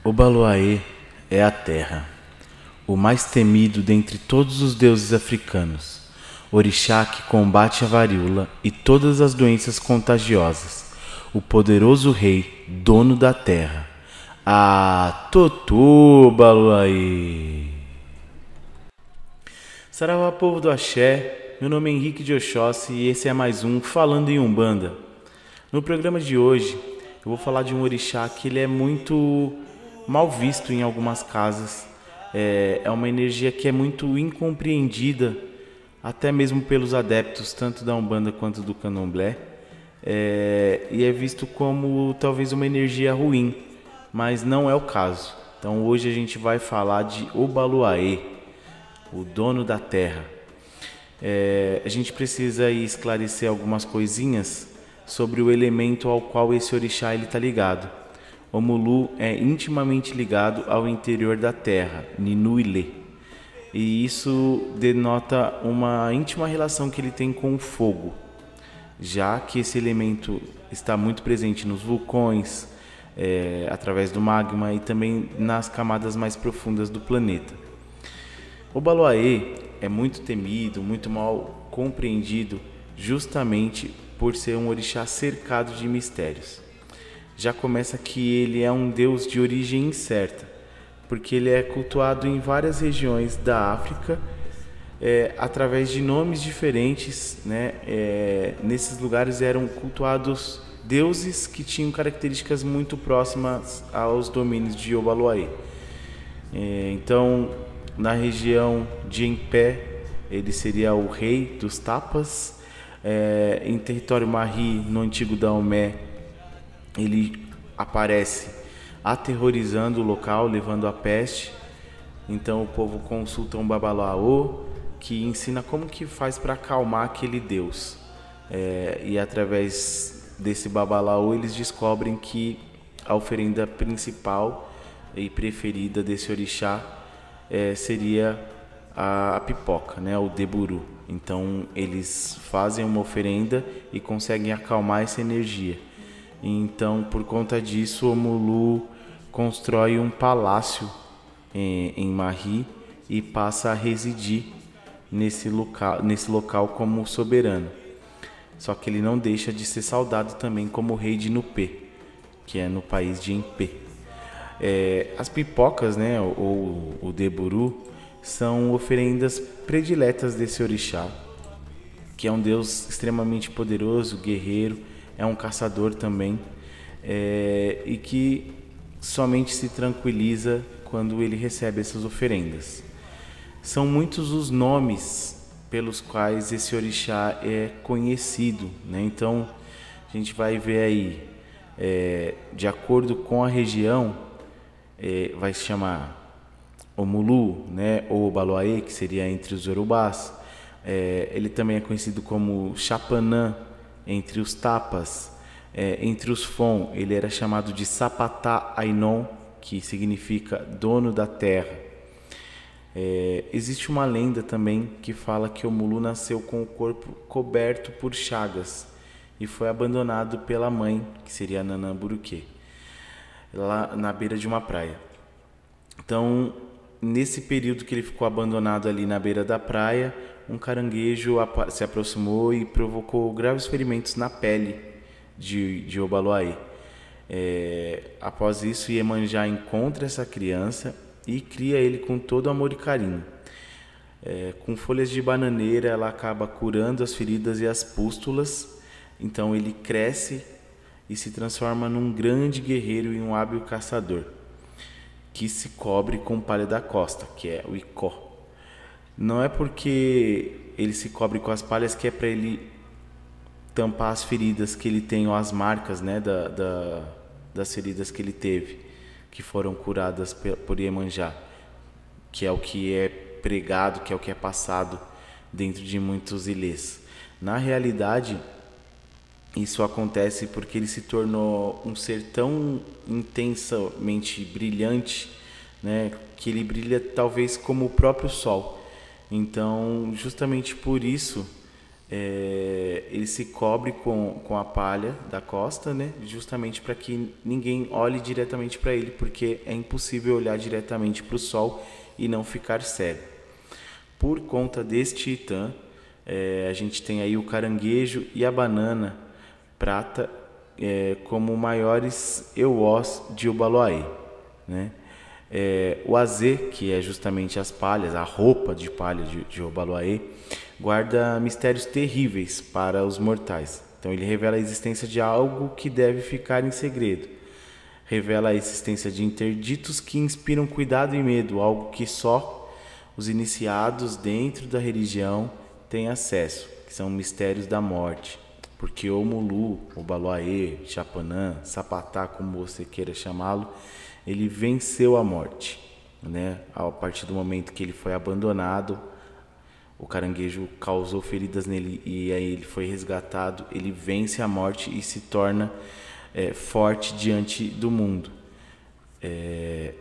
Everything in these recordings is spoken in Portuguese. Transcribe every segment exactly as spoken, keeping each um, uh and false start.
Obaloaê é a terra, o mais temido dentre todos os deuses africanos, orixá que combate a varíola e todas as doenças contagiosas, o poderoso rei, dono da terra. Ah, Totu Obaloaê! Saravá, povo do Axé, meu nome é Henrique de Oxóssi e esse é mais um Falando em Umbanda. No programa de hoje, eu vou falar de um orixá que ele é muito mal visto em algumas casas. É, é uma energia que é muito incompreendida, até mesmo pelos adeptos, tanto da Umbanda quanto do Candomblé. É, e é visto como talvez uma energia ruim, mas não é o caso. Então hoje a gente vai falar de Obaloaê, o dono da terra. É, a gente precisa aí esclarecer algumas coisinhas sobre o elemento ao qual esse orixá está ligado. O Mulu é intimamente ligado ao interior da terra, Ninuilê, e isso denota uma íntima relação que ele tem com o fogo, já que esse elemento está muito presente nos vulcões, é, através do magma e também nas camadas mais profundas do planeta. O Obaloaê é muito temido, muito mal compreendido, justamente por ser um orixá cercado de mistérios. Já começa que ele é um deus de origem incerta, porque ele é cultuado em várias regiões da África, é, através de nomes diferentes, né? É, nesses lugares eram cultuados deuses que tinham características muito próximas aos domínios de Obaloaê. É, então, na região de Empé, ele seria o rei dos tapas. É, em território Marri, no antigo Daomé, ele aparece aterrorizando o local, levando a peste. Então o povo consulta um babalaô que ensina como que faz para acalmar aquele deus. É, e através desse babalaô eles descobrem que a oferenda principal e preferida desse orixá é, seria a, a pipoca, né, o deburu. Então eles fazem uma oferenda e conseguem acalmar essa energia. Então, por conta disso, o Mulu constrói um palácio em, em Marri e passa a residir nesse local, nesse local como soberano. Só que ele não deixa de ser saudado também como rei de Nupê, que é no país de Empé. É, as pipocas, né, ou o deburu, são oferendas prediletas desse orixá, que é um deus extremamente poderoso, guerreiro, é um caçador também, é, e que somente se tranquiliza quando ele recebe essas oferendas. São muitos os nomes pelos quais esse orixá é conhecido, né? Então a gente vai ver aí, é, de acordo com a região, é, vai se chamar Omulu, né? Ou Obaloaê, que seria entre os Yorubás. É, ele também é conhecido como Chapanã entre os tapas. É, entre os Fon, ele era chamado de Sapatá Ainon, que significa dono da terra. É, existe uma lenda também que fala que o Mulu nasceu com o corpo coberto por chagas e foi abandonado pela mãe, que seria a Nanã Buruquê, lá na beira de uma praia. Então, nesse período que ele ficou abandonado ali na beira da praia, um caranguejo se aproximou e provocou graves ferimentos na pele de, de Obaloaê. É, após isso, Iemanjá encontra essa criança e cria ele com todo amor e carinho. É, com folhas de bananeira, ela acaba curando as feridas e as pústulas. Então ele cresce e se transforma num grande guerreiro e um hábil caçador, que se cobre com palha da costa, que é o icó. Não é porque ele se cobre com as palhas que é para ele tampar as feridas que ele tem, ou as marcas, né, da, da, das feridas que ele teve, que foram curadas por Iemanjá, que é o que é pregado, que é o que é passado dentro de muitos ilês. Na realidade, isso acontece porque ele se tornou um ser tão intensamente brilhante, né, que ele brilha talvez como o próprio sol. Então, justamente por isso, É, ele se cobre com, com a palha da costa, né? Justamente para que ninguém olhe diretamente para ele, porque é impossível olhar diretamente para o sol e não ficar cego. Por conta deste titã, é, a gente tem aí o caranguejo e a banana prata é, como maiores euós de Obaloaê, né? É, o azê, que é justamente as palhas, a roupa de palha de, de Obaloaê, guarda mistérios terríveis para os mortais. Então ele revela a existência de algo que deve ficar em segredo. Revela a existência de interditos que inspiram cuidado e medo, algo que só os iniciados dentro da religião têm acesso, que são mistérios da morte. Porque Omulu, Obaloaê, Chapanã, Sapatá, como você queira chamá-lo, ele venceu a morte, né? A partir do momento que ele foi abandonado, o caranguejo causou feridas nele e aí ele foi resgatado. Ele vence a morte e se torna é, forte diante do mundo. É...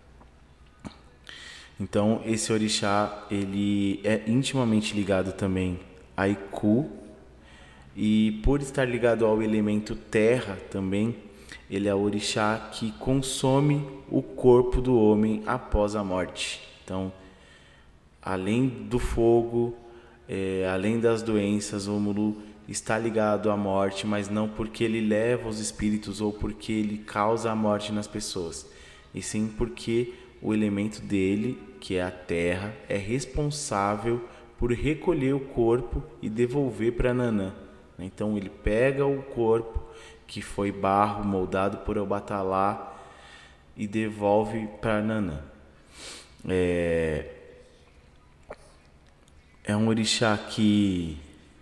Então esse orixá ele é intimamente ligado também a Iku, e por estar ligado ao elemento terra também, ele é o orixá que consome o corpo do homem após a morte. Então, além do fogo, é, além das doenças, o Omulu está ligado à morte, mas não porque ele leva os espíritos ou porque ele causa a morte nas pessoas, e sim porque o elemento dele, que é a terra, é responsável por recolher o corpo e devolver para Nanã. Então ele pega o corpo, que foi barro moldado por Obatalá, e devolve para Nanã. É... é um orixá que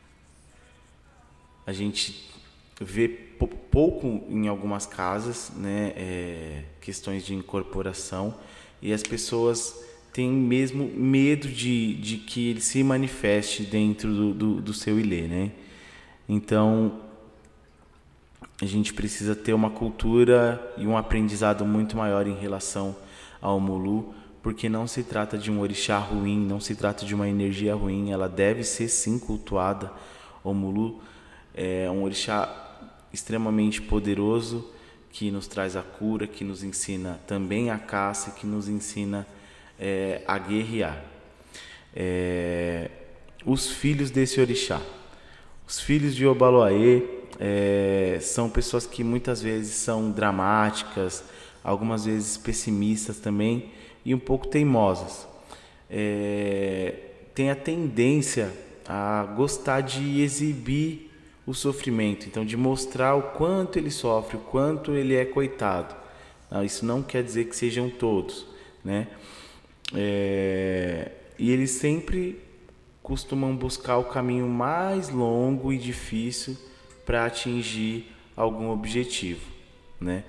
a gente vê pouco em algumas casas, né? É... questões de incorporação, e as pessoas têm mesmo medo de, de que ele se manifeste dentro do, do, do seu ilê, né? Então a gente precisa ter uma cultura e um aprendizado muito maior em relação ao Omulu, porque não se trata de um orixá ruim, não se trata de uma energia ruim, ela deve ser sim cultuada. O Omulu é um orixá extremamente poderoso, que nos traz a cura, que nos ensina também a caça, que nos ensina é, a guerrear. É, os filhos desse orixá, os filhos de Obaloaê, é, são pessoas que muitas vezes são dramáticas, algumas vezes pessimistas também, e um pouco teimosas. É, tem a tendência a gostar de exibir o sofrimento, então de mostrar o quanto ele sofre, o quanto ele é coitado. Não, isso não quer dizer que sejam todos, né? É, e eles sempre costumam buscar o caminho mais longo e difícil para atingir algum objetivo, né?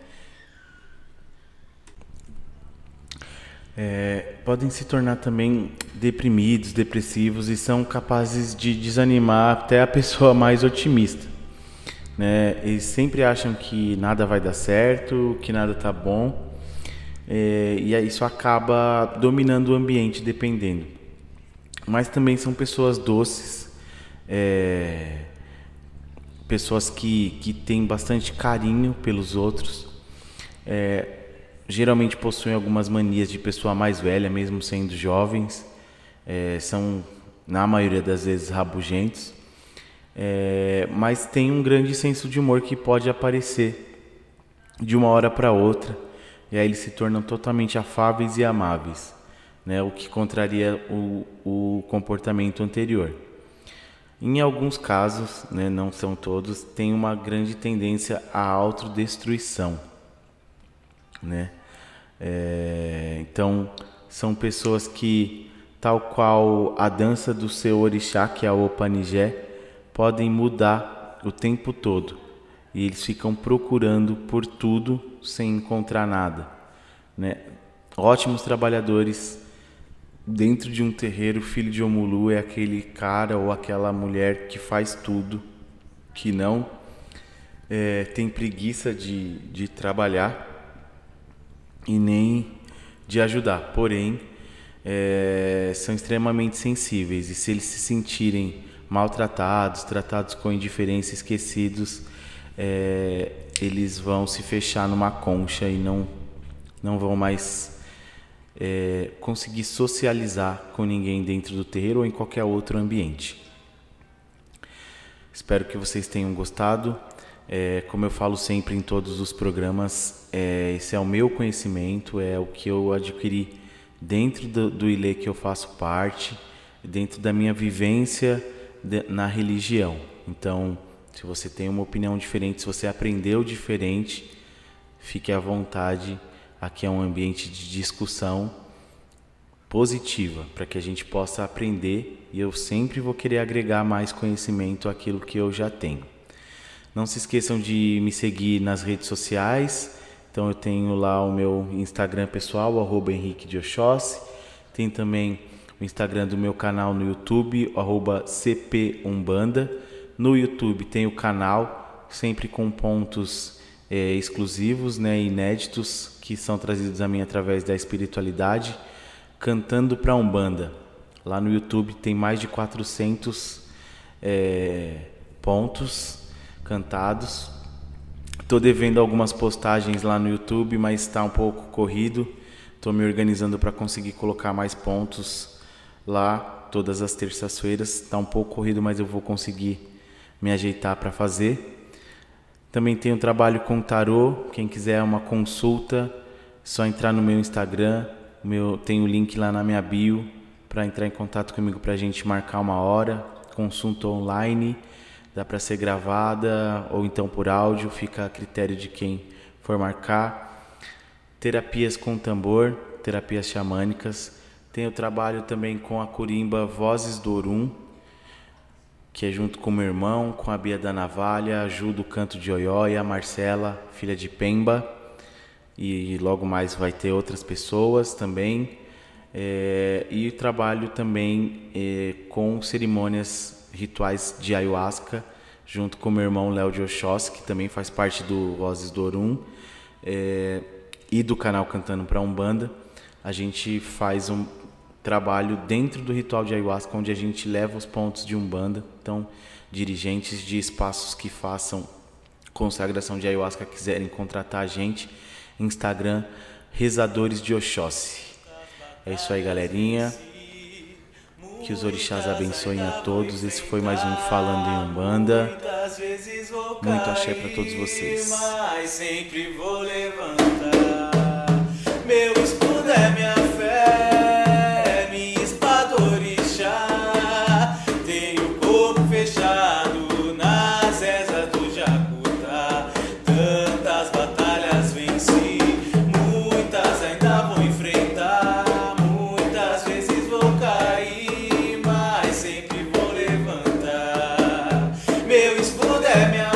É, podem se tornar também deprimidos, depressivos, e são capazes de desanimar até a pessoa mais otimista, né? Eles sempre acham que nada vai dar certo, que nada tá bom, é, e isso acaba dominando o ambiente, dependendo. Mas também são pessoas doces, é, pessoas que, que têm bastante carinho pelos outros, é, geralmente possuem algumas manias de pessoa mais velha, mesmo sendo jovens, é, são na maioria das vezes rabugentos, é, mas tem um grande senso de humor que pode aparecer de uma hora para outra, e aí eles se tornam totalmente afáveis e amáveis, né, o que contraria o, o comportamento anterior. Em alguns casos, né, não são todos, tem uma grande tendência à autodestruição, né? É, então são pessoas que, tal qual a dança do seu orixá, que é a Opanigé, podem mudar o tempo todo, e eles ficam procurando por tudo sem encontrar nada, né? Ótimos trabalhadores dentro de um terreiro. Filho de Omulu é aquele cara ou aquela mulher que faz tudo, que não é, tem preguiça de, de trabalhar e nem de ajudar, porém é, são extremamente sensíveis, e se eles se sentirem maltratados, tratados com indiferença, esquecidos, é, eles vão se fechar numa concha e não, não vão mais é, conseguir socializar com ninguém dentro do terreiro ou em qualquer outro ambiente. Espero que vocês tenham gostado. É, como eu falo sempre em todos os programas, é, esse é o meu conhecimento, é o que eu adquiri dentro do, do I L E que eu faço parte, dentro da minha vivência de, na religião. Então, se você tem uma opinião diferente, se você aprendeu diferente, fique à vontade. Aqui é um ambiente de discussão positiva, para que a gente possa aprender, e eu sempre vou querer agregar mais conhecimento àquilo que eu já tenho. Não se esqueçam de me seguir nas redes sociais. Então eu tenho lá o meu Instagram pessoal, arroba Henrique de Oxóssi. Tem também o Instagram do meu canal no YouTube, arroba C P Umbanda. No YouTube tem o canal, sempre com pontos é, exclusivos, né, inéditos, que são trazidos a mim através da espiritualidade, Cantando pra Umbanda. Lá no YouTube tem mais de quatrocentos é, pontos cantados. Estou devendo algumas postagens lá no YouTube, mas está um pouco corrido. Estou me organizando para conseguir colocar mais pontos lá todas as terças-feiras. Está um pouco corrido, mas eu vou conseguir me ajeitar para fazer. Também tenho trabalho com tarô. Quem quiser uma consulta, é só entrar no meu Instagram. Meu, tem o link lá na minha bio para entrar em contato comigo para a gente marcar uma hora. Consulta online, dá para ser gravada ou então por áudio, fica a critério de quem for marcar. Terapias com tambor, terapias xamânicas. Tenho trabalho também com a Curimba Vozes do Orum, que é junto com meu irmão, com a Bia da Navalha, ajudo o canto de Oió e a Marcela, filha de Pemba. E logo mais vai ter outras pessoas também. É, e trabalho também é, com cerimônias rituais de ayahuasca, junto com meu irmão Léo de Oxóssi, que também faz parte do Vozes do Orum, é, e do canal Cantando pra Umbanda. A gente faz um trabalho dentro do ritual de ayahuasca, onde a gente leva os pontos de Umbanda. Então, dirigentes de espaços que façam consagração de ayahuasca quiserem contratar a gente, Instagram, Rezadores de Oxóssi. É isso aí, galerinha. Que os orixás abençoem a todos. Esse foi mais um Falando em Umbanda. Muito axé para todos vocês. Mas sempre vou levantar. Meu escudo é minha fé, minha espada orixá. Tenho o corpo fechado nas ezas do Jacutá. Tantas batalhas venci, muitas ainda vou enfrentar. Muitas vezes vou cair, mas sempre vou levantar. Meu escudo é minha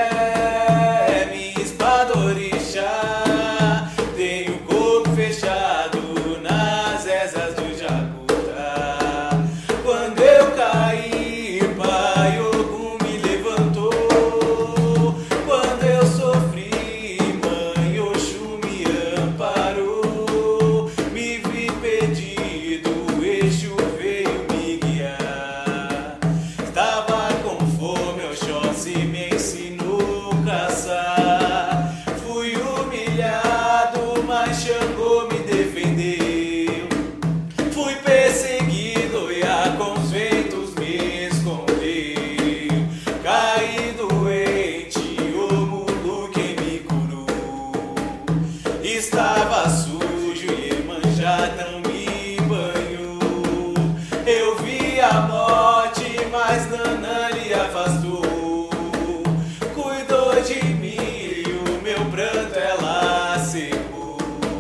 fé, minha espada orixá. Tenho o corpo fechado nas ezas do Jacutá. Quando eu caí, Pai Ogum me levantou. Quando eu sofri, Mãe Oxum me amparou. Me vi perdido, o Exu veio me guiar. Estava com fome, Oxóssi me ensinou a caçar. Fui humilhado, mas Xangô me defendeu. Fui perseguido e a com os ventos me escondeu. Caí doente, o mulo quem me curou. Estava sujo e Iemanjá não me banhou. Eu vi a morte, mas Nanã lhe afastou. Cuidou de mim e o meu pranto ela secou.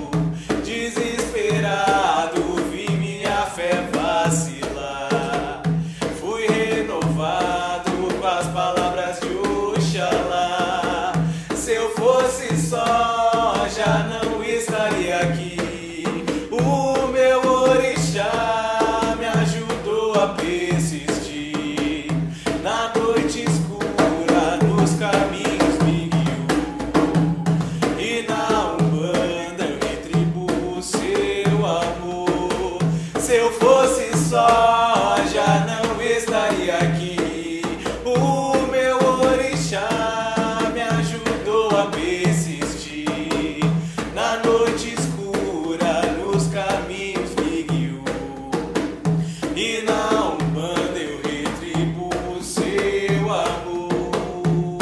Desesperado, vi minha fé vacilar. Fui renovado com as palavras de Oxalá. Se eu fosse só, já não estaria aqui. O meu orixá me ajudou a persistir. Na noite escura, nos caminhos me guiou. E na Umbanda eu retribuo seu amor. Se eu fosse só, já não estaria aqui. e na Umbanda eu retribuo o seu amor.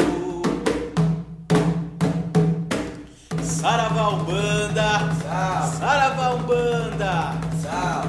Saravá Umbanda, Saravá Umbanda,